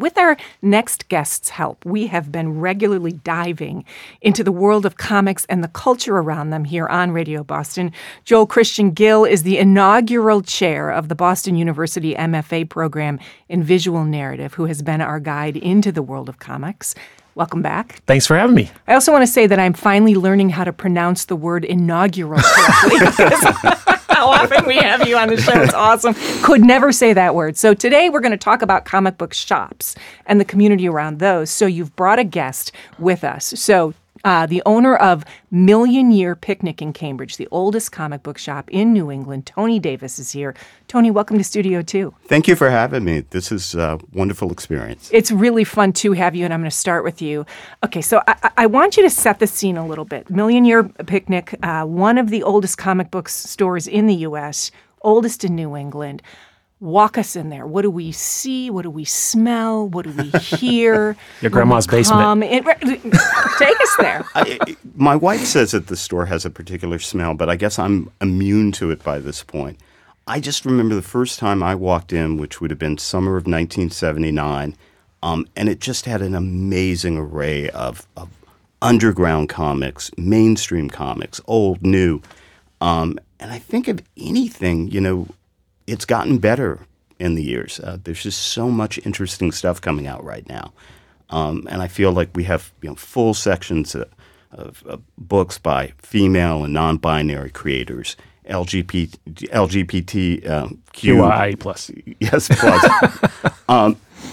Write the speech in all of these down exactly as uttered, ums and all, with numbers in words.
with our next guest's help, we have been regularly diving into the world of comics and the culture around them here on Radio Boston. Joel Christian Gill is the inaugural chair of the Boston University M F A program in visual narrative, who has been our guide into the world of comics. Welcome back. Thanks for having me. I also want to say that I'm finally learning how to pronounce the word inaugural correctly. How often we have you on the show. It's awesome. Could never say that word. So today we're going to talk about comic book shops and the community around those. So you've brought a guest with us. So uh, the owner of Million Year Picnic in Cambridge, the oldest comic book shop in New England, Tony Davis is here. Tony, welcome to Studio Two. Thank you for having me. This is a wonderful experience. It's really fun to have you, and I'm going to start with you. Okay, so I, I want you to set the scene a little bit. Million Year Picnic, uh, one of the oldest comic book stores in the U S, oldest in New England. Walk us in there. What do we see? What do we smell? What do we hear? Your grandma's basement. In, take us there. I, my wife says that the store has a particular smell, but I guess I'm immune to it by this point. I just remember the first time I walked in, which would have been summer of nineteen seventy-nine, um, and it just had an amazing array of, of underground comics, mainstream comics, old, new. Um, and I think if anything, you know, it's gotten better in the years. Uh, there's just so much interesting stuff coming out right now. Um, and I feel like we have you know, full sections of, of, of books by female and non-binary creators, L G B T, L G B T um, Q. Q I plus. Yes, plus. um,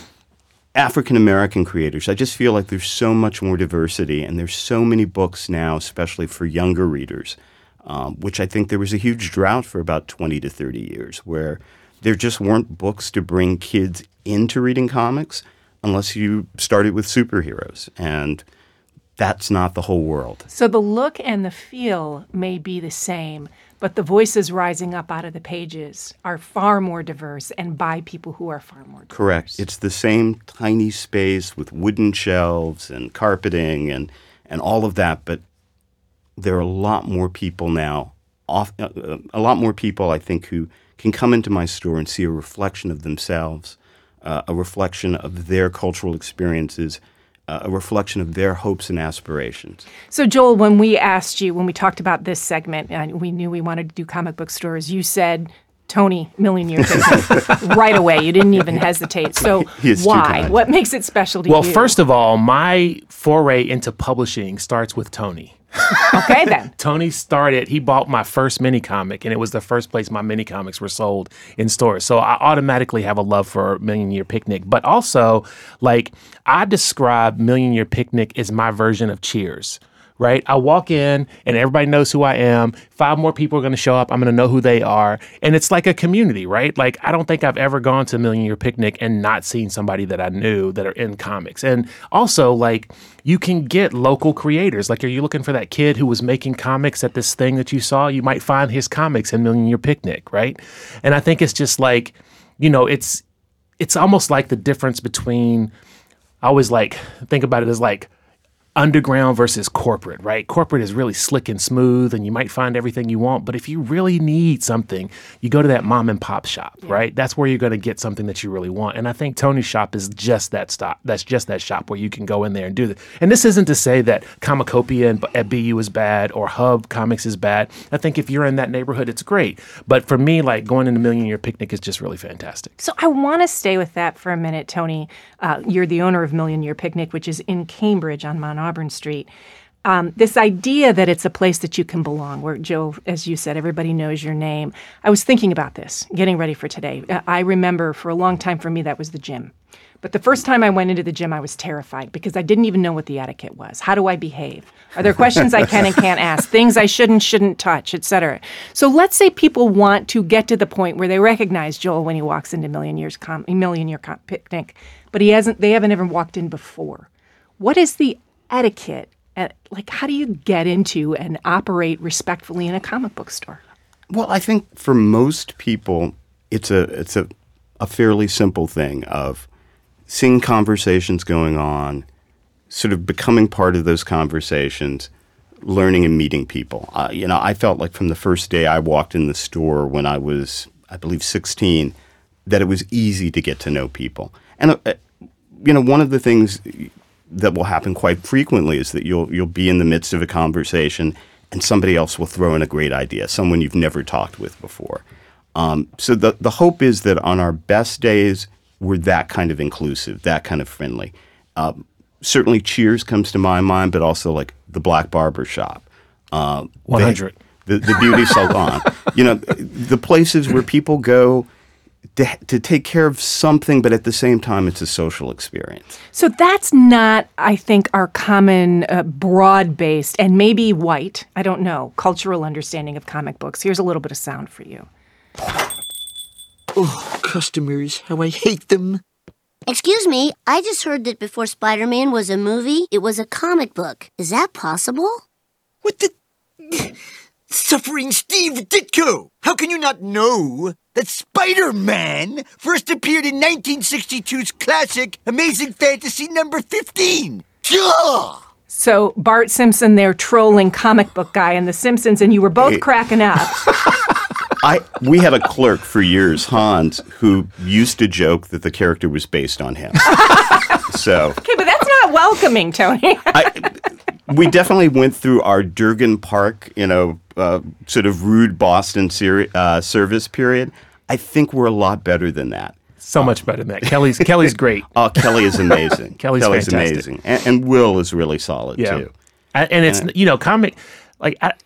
African-American creators. I just feel like there's so much more diversity, and there's so many books now, especially for younger readers, Um, which I think there was a huge drought for about twenty to thirty years, where there just weren't books to bring kids into reading comics unless you started with superheroes. And that's not the whole world. So the look and the feel may be the same, but the voices rising up out of the pages are far more diverse and by people who are far more diverse. Correct. It's the same tiny space with wooden shelves and carpeting and, and all of that, but there are a lot more people now, off, uh, a lot more people, I think, who can come into my store and see a reflection of themselves, uh, a reflection of their cultural experiences, uh, a reflection of their hopes and aspirations. So, Joel, when we asked you, when we talked about this segment, and we knew we wanted to do comic book stores, you said, Tony, Million Year Picnic, right away. You didn't even hesitate. So why? What makes it special to well, you? Well, first of all, my foray into publishing starts with Tony. Okay, then. Tony started, he bought my first mini comic, and it was the first place my mini comics were sold in stores. So I automatically have a love for Million Year Picnic. But also, like, I describe Million Year Picnic as my version of Cheers. Right? I walk in and everybody knows who I am. Five more people are going to show up. I'm going to know who they are. And it's like a community, right? Like, I don't think I've ever gone to a Million Year Picnic and not seen somebody that I knew that are in comics. And also, like, you can get local creators. Like, are you looking for that kid who was making comics at this thing that you saw? You might find his comics in Million Year Picnic, right? And I think it's just like, you know, it's it's almost like the difference between, I always like, think about it as like, underground versus corporate, right? Corporate is really slick and smooth, and you might find everything you want. But if you really need something, you go to that mom and pop shop, yeah. right? That's where you're going to get something that you really want. And I think Tony's shop is just that stop. That's just that shop where you can go in there and do that. And this isn't to say that Comicopia at B U is bad or Hub Comics is bad. I think if you're in that neighborhood, it's great. But for me, like, going into Million Year Picnic is just really fantastic. So I want to stay with that for a minute, Tony. Uh, you're the owner of Million Year Picnic, which is in Cambridge on Mount Auburn Street. Um, this idea that it's a place that you can belong, where, Joe, as you said, everybody knows your name. I was thinking about this, getting ready for today. I remember for a long time for me that was the gym. But the first time I went into the gym, I was terrified because I didn't even know what the etiquette was. How do I behave? Are there questions I can and can't ask? Things I should and shouldn't touch, et cetera. So let's say people want to get to the point where they recognize Joel when he walks into Million Year's com- Million Year com- Picnic, but he hasn't. They haven't ever walked in before. What is the etiquette? And, like, how do you get into and operate respectfully in a comic book store? Well, I think for most people, it's a it's a, a fairly simple thing of seeing conversations going on, sort of becoming part of those conversations, learning and meeting people. Uh, you know, I felt like from the first day I walked in the store when I was, I believe, sixteen, that it was easy to get to know people. And uh, you know, one of the things that will happen quite frequently is that you'll you'll be in the midst of a conversation and somebody else will throw in a great idea, someone you've never talked with before. Um, so the the hope is that on our best days, we're that kind of inclusive, that kind of friendly. Uh, certainly Cheers comes to my mind, but also like the Black Barber Shop. Uh, one hundred. The, the, the Beauty Salon. You know, the places where people go to, to take care of something, but at the same time, it's a social experience. So that's not, I think, our common uh, broad-based and maybe white, I don't know, cultural understanding of comic books. Here's a little bit of sound for you. Oh, customers, how I hate them. Excuse me, I just heard that before Spider-Man was a movie, it was a comic book. Is that possible? What the... Suffering Steve Ditko! How can you not know that Spider-Man first appeared in nineteen sixty-two's classic Amazing Fantasy number fifteen? Duh! So Bart Simpson there trolling comic book guy in The Simpsons, and you were both Hey. cracking up. I we had a clerk for years, Hans, who used to joke that the character was based on him. So Okay, but that's not welcoming, Tony. I, we definitely went through our Durgan Park, you know, uh, sort of rude Boston seri- uh, service period. I think we're a lot better than that. So much better than that. Kelly's Kelly's great. Oh, Kelly is amazing. Kelly's fantastic. amazing, and, and Will is really solid Yeah. too. A- And it's, you know, comic, like, I,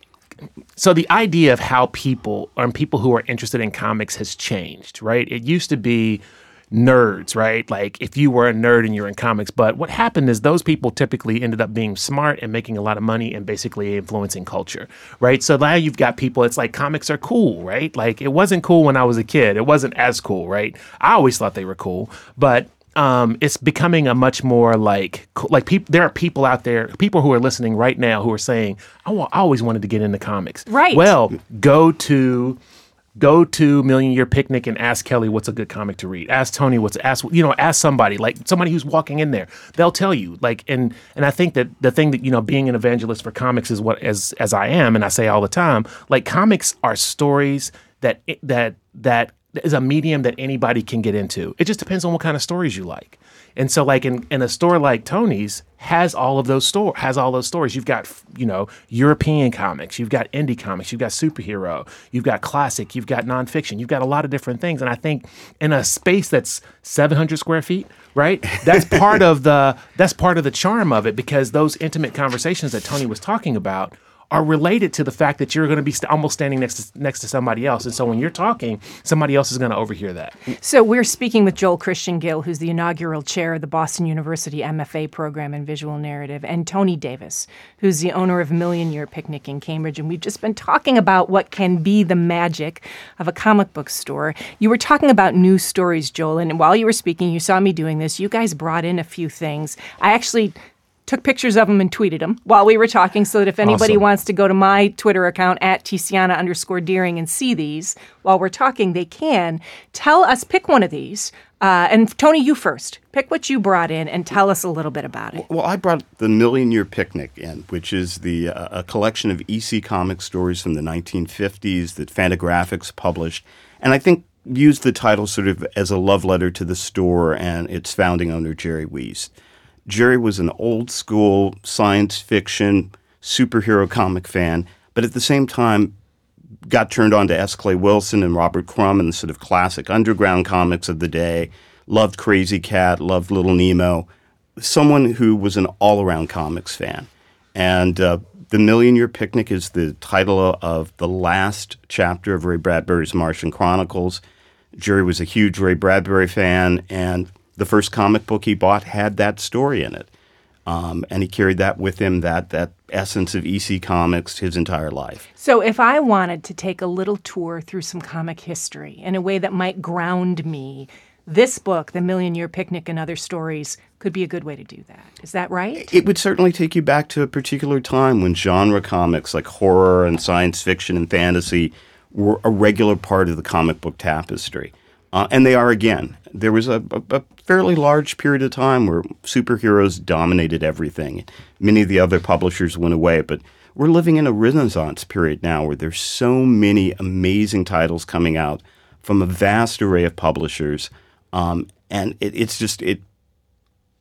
so the idea of how people, or people who are interested in comics has changed, right? It used to be nerds, right? Like if you were a nerd and you're in comics, but what happened is those people typically ended up being smart and making a lot of money and basically influencing culture, right? So now you've got people, it's like comics are cool, right? Like it wasn't cool when I was a kid. It wasn't as cool, right? I always thought they were cool, but Um, it's becoming a much more like like people. There are people out there, people who are listening right now, who are saying, "I, wa- I always wanted to get into comics." Right. Well, go to go to Million Year Picnic and ask Kelly what's a good comic to read. Ask Tony what's ask you know ask somebody like somebody who's walking in there. They'll tell you. Like and and I think that the thing that you know being an evangelist for comics is what as as I am, and I say all the time, like comics are stories that that that. is a medium that anybody can get into. It just depends on what kind of stories you like. And so like in, in a store like Tony's has all of those store has all those stories. You've got, you know, European comics, you've got indie comics, you've got superhero, you've got classic, you've got nonfiction, you've got a lot of different things. And I think in a space that's seven hundred square feet, right? That's part of the that's part of the charm of it, because those intimate conversations that Tony was talking about are related to the fact that you're going to be st- almost standing next to, next to somebody else. And so when you're talking, somebody else is going to overhear that. So we're speaking with Joel Christian Gill, who's the inaugural chair of the Boston University M F A program in visual narrative, and Tony Davis, who's the owner of Million Year Picnic in Cambridge. And we've just been talking about what can be the magic of a comic book store. You were talking about news stories, Joel, and while you were speaking, you saw me doing this. You guys brought in a few things. I actually took pictures of them and tweeted them while we were talking, so that if anybody Awesome. wants to go to my Twitter account at Tiziana underscore Deering and see these while we're talking, they can. Tell us, pick one of these. Uh, and Tony, you first. Pick what you brought in and tell us a little bit about it. Well, I brought the Million Year Picnic in, which is the uh, a collection of E C comic stories from the nineteen fifties that Fantagraphics published, and I think used the title sort of as a love letter to the store and its founding owner, Jerry Wiest. Jerry was an old school science fiction superhero comic fan, but at the same time got turned on to S. Clay Wilson and Robert Crumb and the sort of classic underground comics of the day, loved Crazy Cat, loved Little Nemo, someone who was an all-around comics fan. And uh, The Million Year Picnic is the title of the last chapter of Ray Bradbury's Martian Chronicles. Jerry was a huge Ray Bradbury fan, and the first comic book he bought had that story in it. Um, and he carried that with him, that that essence of E C Comics, his entire life. So if I wanted to take a little tour through some comic history in a way that might ground me, this book, The Million Year Picnic and Other Stories, could be a good way to do that. Is that right? It would certainly take you back to a particular time when genre comics like horror and science fiction and fantasy were a regular part of the comic book tapestry. Uh, and they are again. There was a, a, a fairly large period of time where superheroes dominated everything. Many of the other publishers went away, but we're living in a renaissance period now where there's so many amazing titles coming out from a vast array of publishers. Um, and it, it's just, it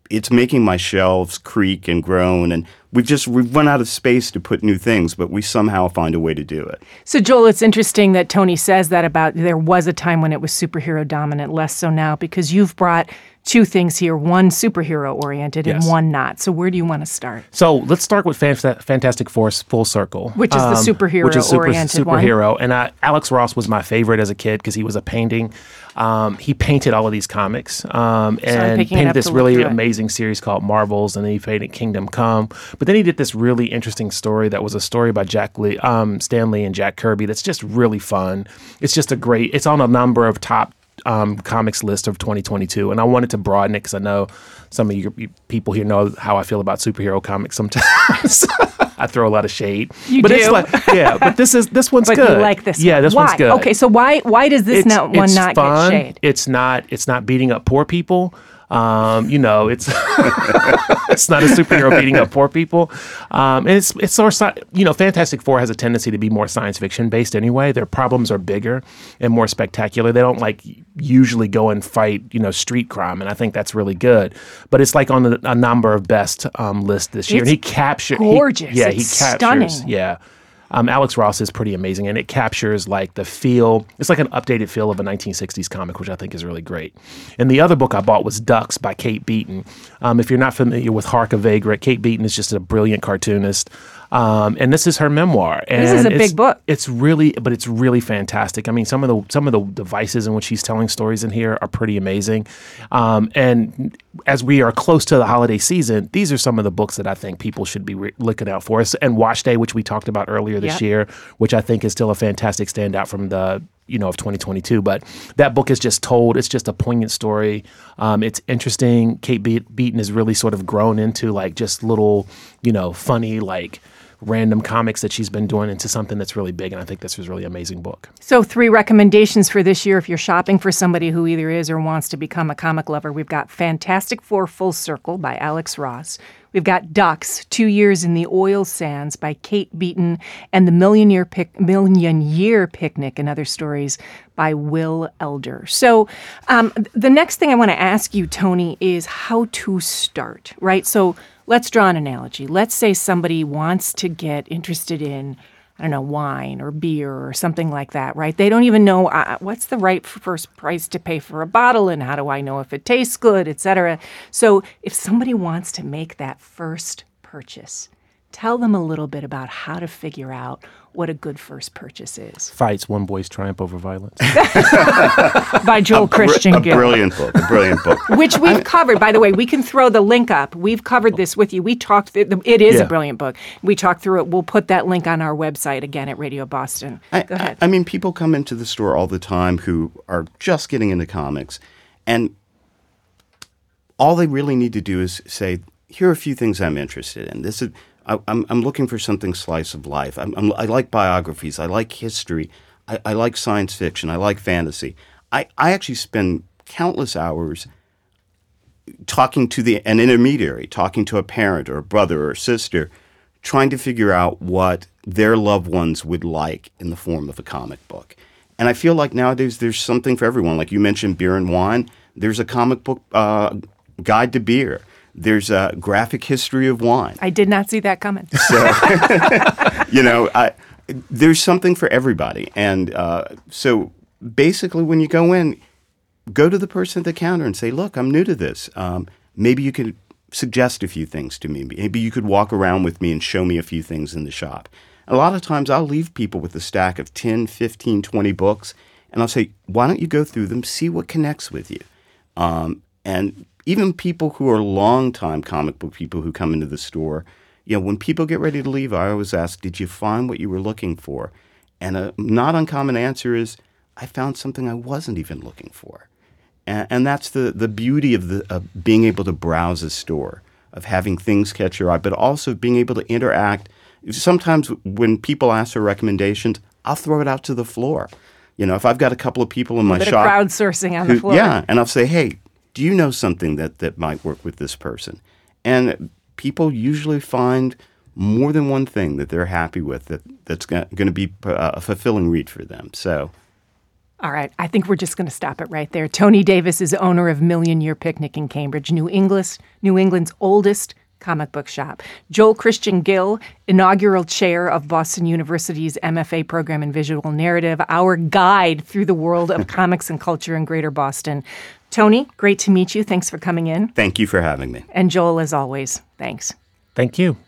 it's making my shelves creak and groan, and we've just we've run out of space to put new things, but we somehow find a way to do it. So, Joel, it's interesting that Tony says that about there was a time when it was superhero dominant, less so now, because you've brought two things here, one superhero oriented and Yes. one not. So where do you want to start? So let's start with Fan- Fantastic Four Full Circle. Which is the superhero which is super, oriented one. superhero. And I, Alex Ross was my favorite as a kid because he was a painting. Um, he painted all of these comics um, and picking it painted up this to look really through it. amazing series called Marvels, and then he painted Kingdom Come. But then he did this really interesting story that was a story by Jack Lee, um, Stan Lee and Jack Kirby that's just really fun. It's just a great, it's on a number of top Um, comics list of twenty twenty-two, and I wanted to broaden it because I know some of you, you people here know how I feel about superhero comics. Sometimes I throw a lot of shade, You but do? it's like, yeah. But this is this one's But good. you like this Yeah, one. this why? one's good. Okay, so why why does this It's, not, one it's not fun. get shade? It's not. It's not beating up poor people. Um, you know, it's it's not a superhero beating up poor people. Um, and it's it's sort of, you know, Fantastic Four has a tendency to be more science fiction based anyway. Their problems are bigger and more spectacular. They don't like usually go and fight, you know, street crime, and I think that's really good. But it's like on a, a number of best um, lists this year. It's and he captured gorgeous. Yeah, It's he captures. stunning. Yeah. Um, Alex Ross is pretty amazing, and it captures like the feel. It's like an updated feel of a nineteen sixties comic, which I think is really great. And the other book I bought was Ducks by Kate Beaton. Um, if you're not familiar with Hark a Vagrant, Kate Beaton is just a brilliant cartoonist. Um, and this is her memoir. And This is a it's- big book. It's really, but it's really fantastic. I mean, some of the some of the devices in which she's telling stories in here are pretty amazing. Um, and as we are close to the holiday season, these are some of the books that I think people should be re- looking out for. And Wash Day, which we talked about earlier this Yep. year, which I think is still a fantastic standout from the you know of twenty twenty-two. But that book is just told. It's just a poignant story. Um, it's interesting. Kate Be- Beaton has really sort of grown into like just little, you know, funny like random comics that she's been doing into something that's really big, and I think this was a really amazing book. So three recommendations for this year if you're shopping for somebody who either is or wants to become a comic lover. We've got Fantastic Four Full Circle by Alex Ross. We've got Ducks, Two Years in the Oil Sands by Kate Beaton, and The Million Year, Pic- Million Year Picnic and Other Stories by Will Elder. So um, the next thing I want to ask you, Tony, is how to start, right? So let's draw an analogy. Let's say somebody wants to get interested in, I don't know, wine or beer or something like that, right? They don't even know uh, what's the right f- first price to pay for a bottle and how do I know if it tastes good, et cetera. So if somebody wants to make that first purchase, tell them a little bit about how to figure out what a good first purchase is. Fights, One Boy's Triumph Over Violence. By Joel Christian a Gill. brilliant book, a brilliant book. Which we've covered, by the way. We can throw the link up. We've covered this with you. We talked. Th- it is Yeah. a brilliant book. We talked through it. We'll put that link on our website again at Radio Boston. I, Go ahead. I, I mean, people come into the store all the time who are just getting into comics, and all they really need to do is say, "Here are a few things I'm interested in. This is I, I'm I'm looking for something slice of life. I'm, I'm, I like biographies. I like history. I, I like science fiction. I like fantasy. I, I actually spend countless hours talking to the an intermediary, talking to a parent or a brother or a sister, trying to figure out what their loved ones would like in the form of a comic book. And I feel like nowadays there's something for everyone. Like you mentioned beer and wine. There's a comic book uh, guide to beer. There's a graphic history of wine. I did not see that coming. You know, I, there's something for everybody. And uh, so basically when you go in, go to the person at the counter and say, look, I'm new to this. Um, maybe you could suggest a few things to me. Maybe you could walk around with me and show me a few things in the shop. A lot of times I'll leave people with a stack of ten, fifteen, twenty books, and I'll say, why don't you go through them, see what connects with you. Um, and even people who are longtime comic book people who come into the store, you know, when people get ready to leave, I always ask, did you find what you were looking for? And a not uncommon answer is, I found something I wasn't even looking for. And, and that's the, the beauty of, the, of being able to browse a store, of having things catch your eye, but also being able to interact. Sometimes when people ask for recommendations, I'll throw it out to the floor. You know, if I've got a couple of people in my Bit of shop. crowdsourcing on who- the floor. Yeah, and I'll say, hey, do you know something that, that might work with this person? And people usually find more than one thing that they're happy with that, that's going to be a fulfilling read for them. So All right, I think we're just going to stop it right there. Tony Davis is owner of Million Year Picnic in Cambridge, New England's, New England's oldest comic book shop. Joel Christian Gill, inaugural chair of Boston University's M F A program in visual narrative, our guide through the world of comics and culture in Greater Boston. Tony, great to meet you. Thanks for coming in. Thank you for having me. And Joel, as always, thanks. Thank you.